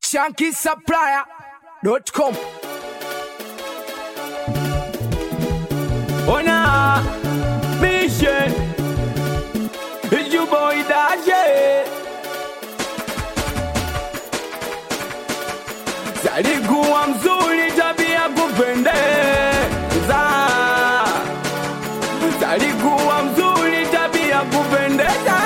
ShankySupplier.com. Ona mission is your boy Daje. Alikuwa mzuri tabia kupendeza. Alikuwa mzuri tabia kupendeza.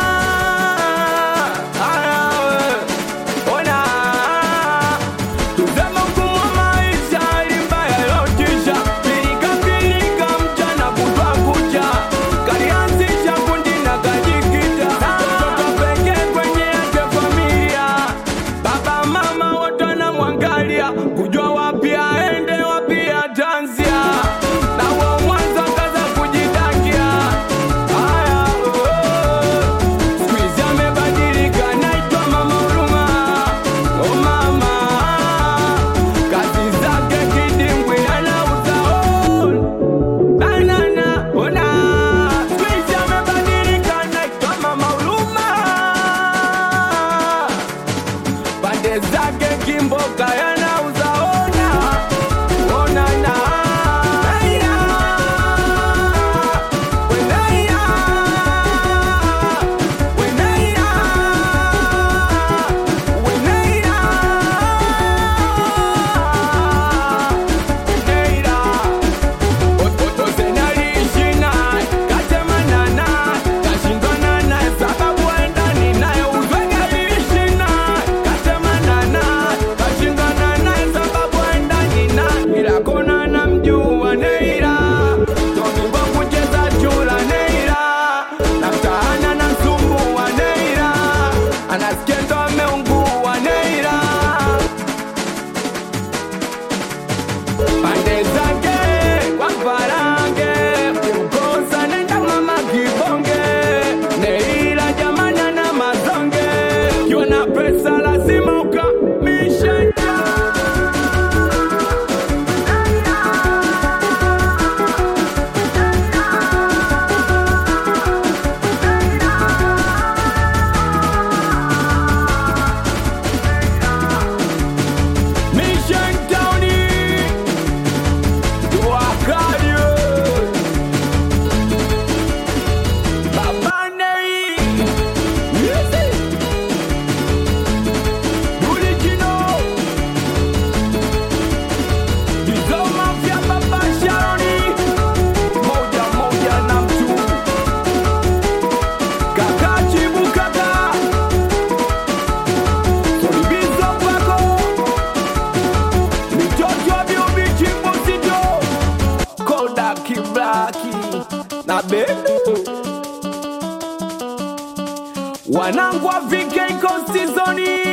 Wanangwa VK Constizoni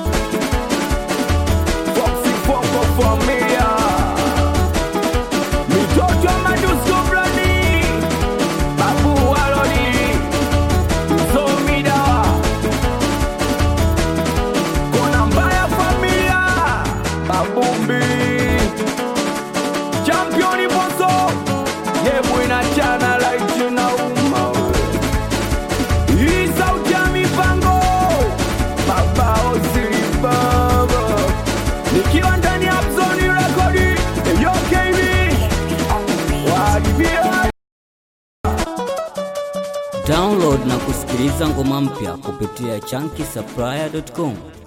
Foxy Foco Familia Mitoto Madusko Brani Babu Waloni Zomida Kona Mbaya Familia Babumbi Championi Boso Yebu inachana like you know. Download na kusikiliza ngoma mpya kupitia ShankySupplier.com.